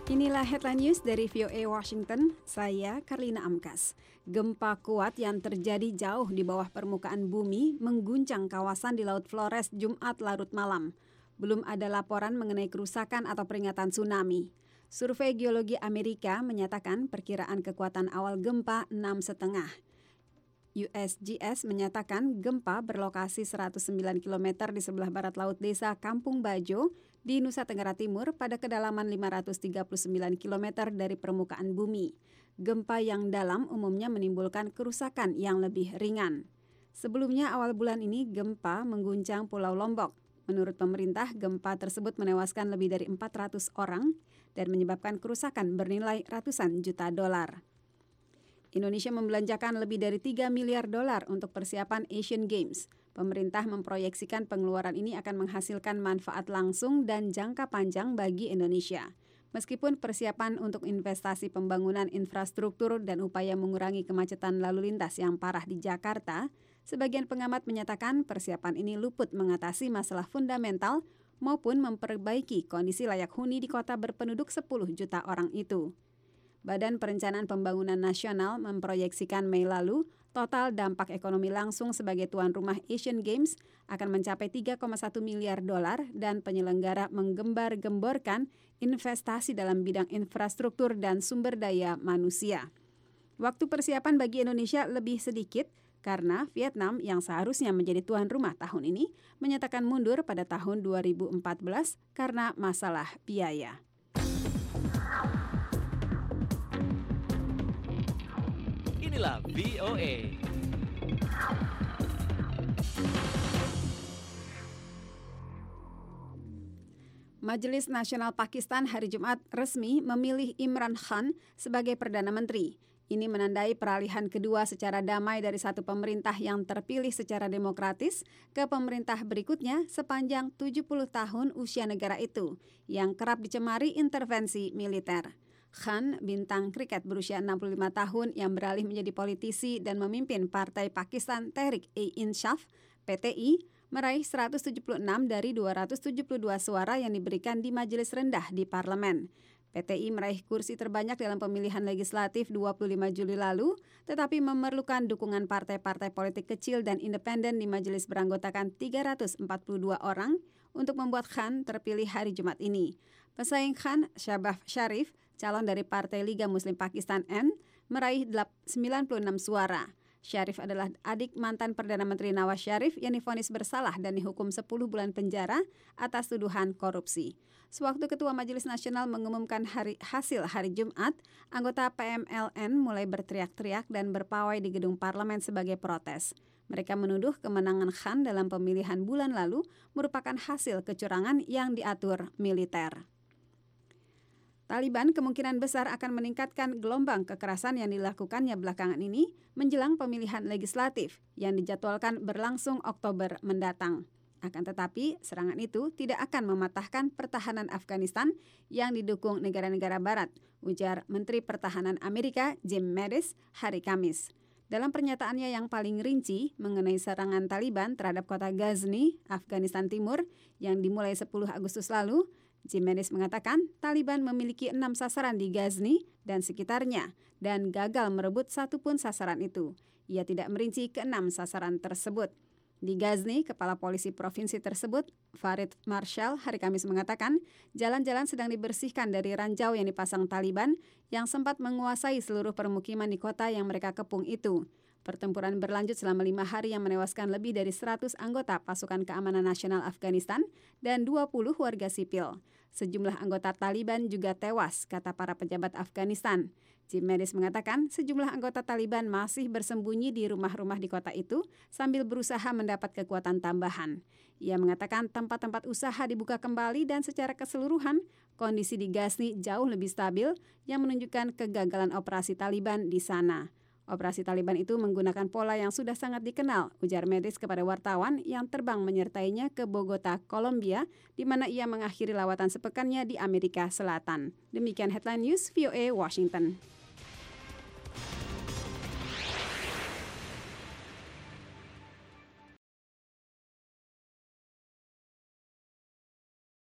Inilah headline news dari VOA Washington, saya Karlina Amkas. Gempa kuat yang terjadi jauh di bawah permukaan bumi mengguncang kawasan di Laut Flores Jumat larut malam. Belum ada laporan mengenai kerusakan atau peringatan tsunami. Survei Geologi Amerika menyatakan perkiraan kekuatan awal gempa 6,5. USGS menyatakan gempa berlokasi 109 km di sebelah barat laut desa Kampung Bajo di Nusa Tenggara Timur pada kedalaman 539 km dari permukaan bumi. Gempa yang dalam umumnya menimbulkan kerusakan yang lebih ringan. Sebelumnya awal bulan ini gempa mengguncang Pulau Lombok. Menurut pemerintah, gempa tersebut menewaskan lebih dari 400 orang dan menyebabkan kerusakan bernilai ratusan juta dolar. Indonesia membelanjakan lebih dari 3 miliar dolar untuk persiapan Asian Games. Pemerintah memproyeksikan pengeluaran ini akan menghasilkan manfaat langsung dan jangka panjang bagi Indonesia. Meskipun persiapan untuk investasi pembangunan infrastruktur dan upaya mengurangi kemacetan lalu lintas yang parah di Jakarta, sebagian pengamat menyatakan persiapan ini luput mengatasi masalah fundamental maupun memperbaiki kondisi layak huni di kota berpenduduk 10 juta orang itu. Badan Perencanaan Pembangunan Nasional memproyeksikan Mei lalu, total dampak ekonomi langsung sebagai tuan rumah Asian Games akan mencapai 3,1 miliar dolar dan penyelenggara menggembar-gemborkan investasi dalam bidang infrastruktur dan sumber daya manusia. Waktu persiapan bagi Indonesia lebih sedikit karena Vietnam yang seharusnya menjadi tuan rumah tahun ini menyatakan mundur pada tahun 2014 karena masalah biaya. Inilah VOA. Majelis Nasional Pakistan hari Jumat resmi memilih Imran Khan sebagai Perdana Menteri. Ini menandai peralihan kedua secara damai dari satu pemerintah yang terpilih secara demokratis ke pemerintah berikutnya sepanjang 70 tahun usia negara itu, yang kerap dicemari intervensi militer. Khan, bintang kriket berusia 65 tahun yang beralih menjadi politisi dan memimpin Partai Pakistan Tehreek-e-Insaf (PTI), meraih 176 dari 272 suara yang diberikan di majelis rendah di parlemen. PTI meraih kursi terbanyak dalam pemilihan legislatif 25 Juli lalu, tetapi memerlukan dukungan partai-partai politik kecil dan independen di majelis beranggotakan 342 orang untuk membuat Khan terpilih hari Jumat ini. Pesaing Khan, Shahbaz Sharif, calon dari Partai Liga Muslim Pakistan N, meraih 96 suara. Sharif adalah adik mantan Perdana Menteri Nawaz Sharif yang divonis bersalah dan dihukum 10 bulan penjara atas tuduhan korupsi. Sewaktu Ketua Majelis Nasional mengumumkan hasil hari Jumat, anggota PMLN mulai berteriak-teriak dan berpawai di gedung parlemen sebagai protes. Mereka menuduh kemenangan Khan dalam pemilihan bulan lalu merupakan hasil kecurangan yang diatur militer. Taliban kemungkinan besar akan meningkatkan gelombang kekerasan yang dilakukannya belakangan ini menjelang pemilihan legislatif yang dijadwalkan berlangsung Oktober mendatang. Akan tetapi, serangan itu tidak akan mematahkan pertahanan Afghanistan yang didukung negara-negara barat, ujar Menteri Pertahanan Amerika Jim Mattis hari Kamis. Dalam pernyataannya yang paling rinci mengenai serangan Taliban terhadap kota Ghazni, Afghanistan Timur, yang dimulai 10 Agustus lalu, Jim Mattis mengatakan Taliban memiliki 6 sasaran di Ghazni dan sekitarnya dan gagal merebut satu pun sasaran itu. Ia tidak merinci ke-6 sasaran tersebut. Di Ghazni, Kepala Polisi Provinsi tersebut, Farid Marshall, hari Kamis mengatakan jalan-jalan sedang dibersihkan dari ranjau yang dipasang Taliban yang sempat menguasai seluruh permukiman di kota yang mereka kepung itu. Pertempuran berlanjut selama 5 hari yang menewaskan lebih dari 100 anggota Pasukan Keamanan Nasional Afghanistan dan 20 warga sipil. Sejumlah anggota Taliban juga tewas, kata para pejabat Afghanistan. Jim Mattis mengatakan sejumlah anggota Taliban masih bersembunyi di rumah-rumah di kota itu sambil berusaha mendapat kekuatan tambahan. Ia mengatakan tempat-tempat usaha dibuka kembali dan secara keseluruhan kondisi di Ghazni jauh lebih stabil yang menunjukkan kegagalan operasi Taliban di sana. Operasi Taliban itu menggunakan pola yang sudah sangat dikenal, ujar Mattis kepada wartawan yang terbang menyertainya ke Bogota, Kolombia, di mana ia mengakhiri lawatan sepekannya di Amerika Selatan. Demikian Headline News VOA Washington.